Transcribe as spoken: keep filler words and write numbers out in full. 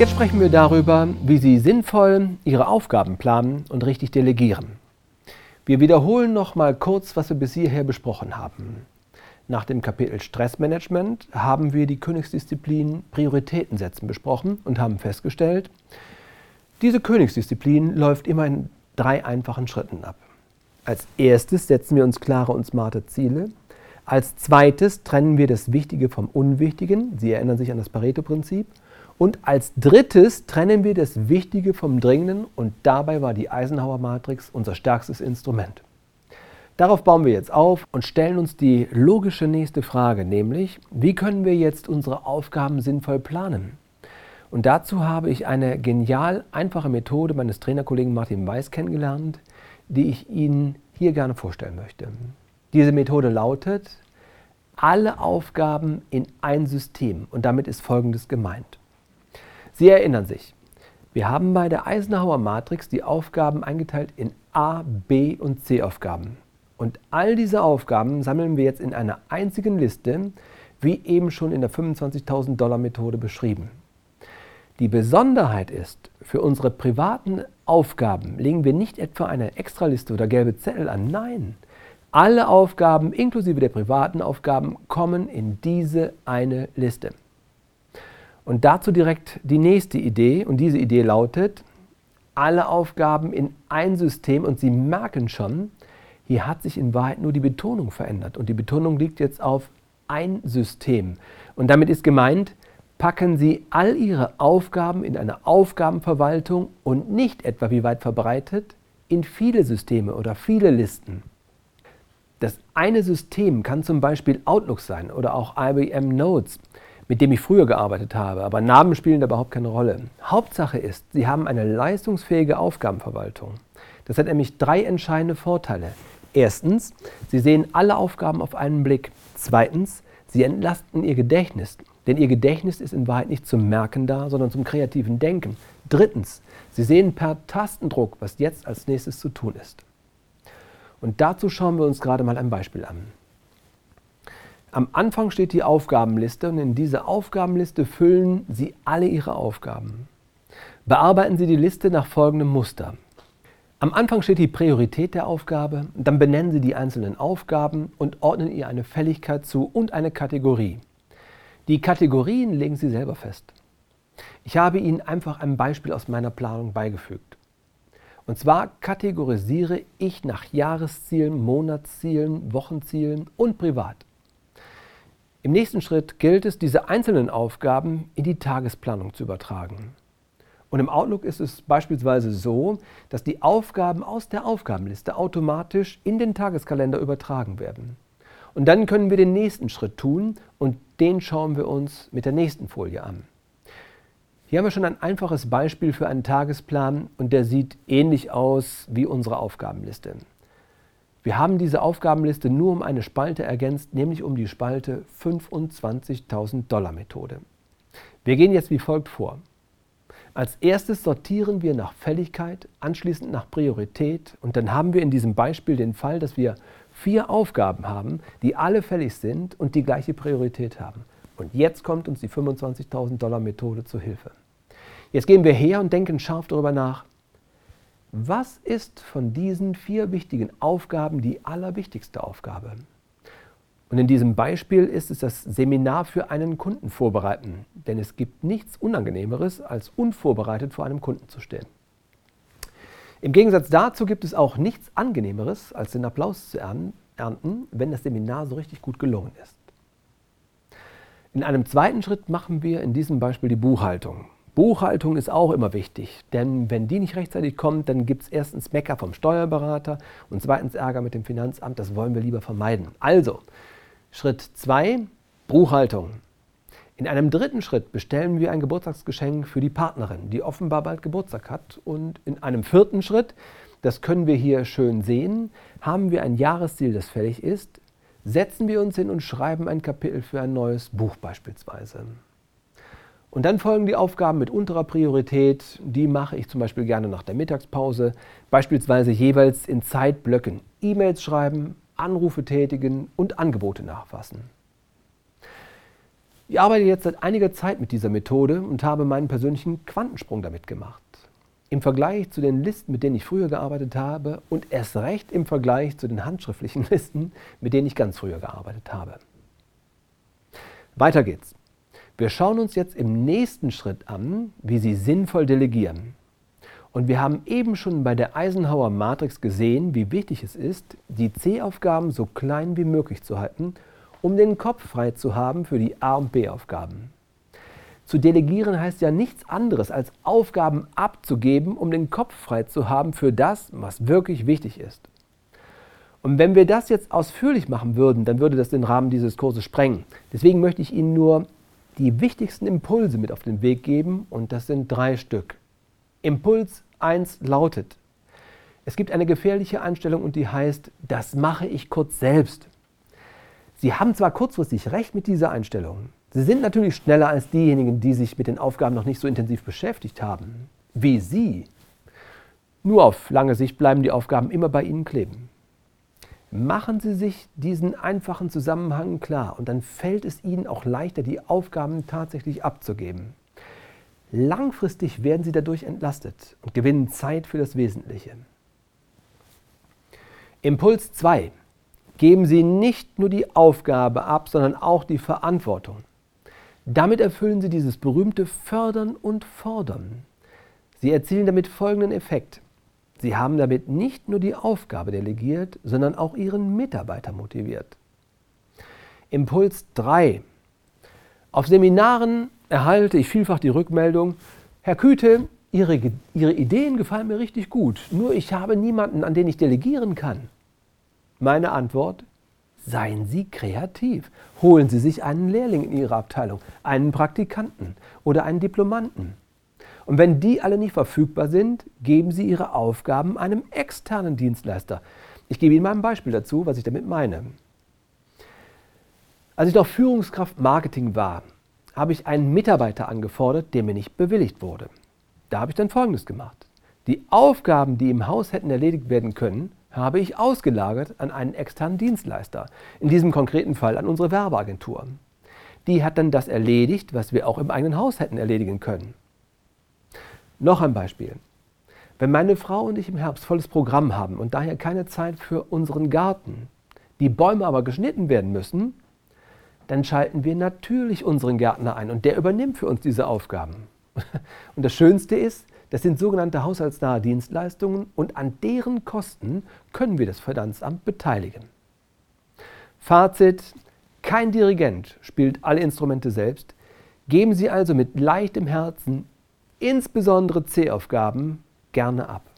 Jetzt sprechen wir darüber, wie Sie sinnvoll Ihre Aufgaben planen und richtig delegieren. Wir wiederholen noch mal kurz, was wir bis hierher besprochen haben. Nach dem Kapitel Stressmanagement haben wir die Königsdisziplin Prioritäten setzen besprochen und haben festgestellt, diese Königsdisziplin läuft immer in drei einfachen Schritten ab. Als erstes setzen wir uns klare und smarte Ziele. Als zweites trennen wir das Wichtige vom Unwichtigen. Sie erinnern sich an das Pareto-Prinzip. Und als drittes trennen wir das Wichtige vom Dringenden und dabei war die Eisenhower-Matrix unser stärkstes Instrument. Darauf bauen wir jetzt auf und stellen uns die logische nächste Frage, nämlich, wie können wir jetzt unsere Aufgaben sinnvoll planen? Und dazu habe ich eine genial einfache Methode meines Trainerkollegen Martin Weiß kennengelernt, die ich Ihnen hier gerne vorstellen möchte. Diese Methode lautet, alle Aufgaben in ein System und damit ist Folgendes gemeint. Sie erinnern sich, wir haben bei der Eisenhower-Matrix die Aufgaben eingeteilt in A, B und C-Aufgaben. Und all diese Aufgaben sammeln wir jetzt in einer einzigen Liste, wie eben schon in der fünfundzwanzigtausend Dollar Methode beschrieben. Die Besonderheit ist, für unsere privaten Aufgaben legen wir nicht etwa eine Extraliste oder gelbe Zettel an. Nein, alle Aufgaben inklusive der privaten Aufgaben kommen in diese eine Liste. Und dazu direkt die nächste Idee und diese Idee lautet, alle Aufgaben in ein System und Sie merken schon, hier hat sich in Wahrheit nur die Betonung verändert und die Betonung liegt jetzt auf ein System. Und damit ist gemeint, packen Sie all Ihre Aufgaben in eine Aufgabenverwaltung und nicht etwa, wie weit verbreitet, in viele Systeme oder viele Listen. Das eine System kann zum Beispiel Outlook sein oder auch I B M Notes, mit dem ich früher gearbeitet habe, aber Namen spielen da überhaupt keine Rolle. Hauptsache ist, Sie haben eine leistungsfähige Aufgabenverwaltung. Das hat nämlich drei entscheidende Vorteile. Erstens, Sie sehen alle Aufgaben auf einen Blick. Zweitens, Sie entlasten Ihr Gedächtnis, denn Ihr Gedächtnis ist in Wahrheit nicht zum Merken da, sondern zum kreativen Denken. Drittens, Sie sehen per Tastendruck, was jetzt als nächstes zu tun ist. Und dazu schauen wir uns gerade mal ein Beispiel an. Am Anfang steht die Aufgabenliste und in diese Aufgabenliste füllen Sie alle Ihre Aufgaben. Bearbeiten Sie die Liste nach folgendem Muster. Am Anfang steht die Priorität der Aufgabe, dann benennen Sie die einzelnen Aufgaben und ordnen ihr eine Fälligkeit zu und eine Kategorie. Die Kategorien legen Sie selber fest. Ich habe Ihnen einfach ein Beispiel aus meiner Planung beigefügt. Und zwar kategorisiere ich nach Jahreszielen, Monatszielen, Wochenzielen und privat. Im nächsten Schritt gilt es, diese einzelnen Aufgaben in die Tagesplanung zu übertragen. Und im Outlook ist es beispielsweise so, dass die Aufgaben aus der Aufgabenliste automatisch in den Tageskalender übertragen werden. Und dann können wir den nächsten Schritt tun und den schauen wir uns mit der nächsten Folie an. Hier haben wir schon ein einfaches Beispiel für einen Tagesplan und der sieht ähnlich aus wie unsere Aufgabenliste. Wir haben diese Aufgabenliste nur um eine Spalte ergänzt, nämlich um die Spalte fünfundzwanzigtausend Dollar Methode. Wir gehen jetzt wie folgt vor. Als erstes sortieren wir nach Fälligkeit, anschließend nach Priorität und dann haben wir in diesem Beispiel den Fall, dass wir vier Aufgaben haben, die alle fällig sind und die gleiche Priorität haben. Und jetzt kommt uns die fünfundzwanzigtausend Dollar Methode zu Hilfe. Jetzt gehen wir her und denken scharf darüber nach, was ist von diesen vier wichtigen Aufgaben die allerwichtigste Aufgabe? Und in diesem Beispiel ist es das Seminar für einen Kunden vorbereiten, denn es gibt nichts Unangenehmeres, als unvorbereitet vor einem Kunden zu stehen. Im Gegensatz dazu gibt es auch nichts Angenehmeres, als den Applaus zu ernten, wenn das Seminar so richtig gut gelungen ist. In einem zweiten Schritt machen wir in diesem Beispiel die Buchhaltung. Buchhaltung ist auch immer wichtig, denn wenn die nicht rechtzeitig kommt, dann gibt es erstens Mecker vom Steuerberater und zweitens Ärger mit dem Finanzamt, das wollen wir lieber vermeiden. Also, Schritt zwei, Buchhaltung. In einem dritten Schritt bestellen wir ein Geburtstagsgeschenk für die Partnerin, die offenbar bald Geburtstag hat. Und in einem vierten Schritt, das können wir hier schön sehen, haben wir ein Jahresziel, das fällig ist, setzen wir uns hin und schreiben ein Kapitel für ein neues Buch beispielsweise. Und dann folgen die Aufgaben mit unterer Priorität, die mache ich zum Beispiel gerne nach der Mittagspause, beispielsweise jeweils in Zeitblöcken E-Mails schreiben, Anrufe tätigen und Angebote nachfassen. Ich arbeite jetzt seit einiger Zeit mit dieser Methode und habe meinen persönlichen Quantensprung damit gemacht. Im Vergleich zu den Listen, mit denen ich früher gearbeitet habe und erst recht im Vergleich zu den handschriftlichen Listen, mit denen ich ganz früher gearbeitet habe. Weiter geht's. Wir schauen uns jetzt im nächsten Schritt an, wie Sie sinnvoll delegieren. Und wir haben eben schon bei der Eisenhower Matrix gesehen, wie wichtig es ist, die C-Aufgaben so klein wie möglich zu halten, um den Kopf frei zu haben für die A- und B-Aufgaben. Zu delegieren heißt ja nichts anderes, als Aufgaben abzugeben, um den Kopf frei zu haben für das, was wirklich wichtig ist. Und wenn wir das jetzt ausführlich machen würden, dann würde das den Rahmen dieses Kurses sprengen. Deswegen möchte ich Ihnen nur die wichtigsten Impulse mit auf den Weg geben und das sind drei Stück. Impuls eins lautet: Es gibt eine gefährliche Einstellung und die heißt, das mache ich kurz selbst. Sie haben zwar kurzfristig recht mit dieser Einstellung. Sie sind natürlich schneller als diejenigen, die sich mit den Aufgaben noch nicht so intensiv beschäftigt haben, wie Sie. Nur auf lange Sicht bleiben die Aufgaben immer bei Ihnen kleben. Machen Sie sich diesen einfachen Zusammenhang klar und dann fällt es Ihnen auch leichter, die Aufgaben tatsächlich abzugeben. Langfristig werden Sie dadurch entlastet und gewinnen Zeit für das Wesentliche. Impuls zwei. Geben Sie nicht nur die Aufgabe ab, sondern auch die Verantwortung. Damit erfüllen Sie dieses berühmte Fördern und Fordern. Sie erzielen damit folgenden Effekt. Sie haben damit nicht nur die Aufgabe delegiert, sondern auch Ihren Mitarbeiter motiviert. Impuls drei. Auf Seminaren erhalte ich vielfach die Rückmeldung: Herr Küte, Ihre, Ihre Ideen gefallen mir richtig gut, nur ich habe niemanden, an den ich delegieren kann. Meine Antwort: Seien Sie kreativ. Holen Sie sich einen Lehrling in Ihrer Abteilung, einen Praktikanten oder einen Diplomanten. Und wenn die alle nicht verfügbar sind, geben Sie Ihre Aufgaben einem externen Dienstleister. Ich gebe Ihnen mal ein Beispiel dazu, was ich damit meine. Als ich noch Führungskraft Marketing war, habe ich einen Mitarbeiter angefordert, der mir nicht bewilligt wurde. Da habe ich dann Folgendes gemacht. Die Aufgaben, die im Haus hätten erledigt werden können, habe ich ausgelagert an einen externen Dienstleister, in diesem konkreten Fall an unsere Werbeagentur. Die hat dann das erledigt, was wir auch im eigenen Haus hätten erledigen können. Noch ein Beispiel. Wenn meine Frau und ich im Herbst volles Programm haben und daher keine Zeit für unseren Garten, die Bäume aber geschnitten werden müssen, dann schalten wir natürlich unseren Gärtner ein und der übernimmt für uns diese Aufgaben. Und das Schönste ist, das sind sogenannte haushaltsnahe Dienstleistungen und an deren Kosten können wir das Finanzamt beteiligen. Fazit: Kein Dirigent spielt alle Instrumente selbst. Geben Sie also mit leichtem Herzen insbesondere C-Aufgaben gerne ab.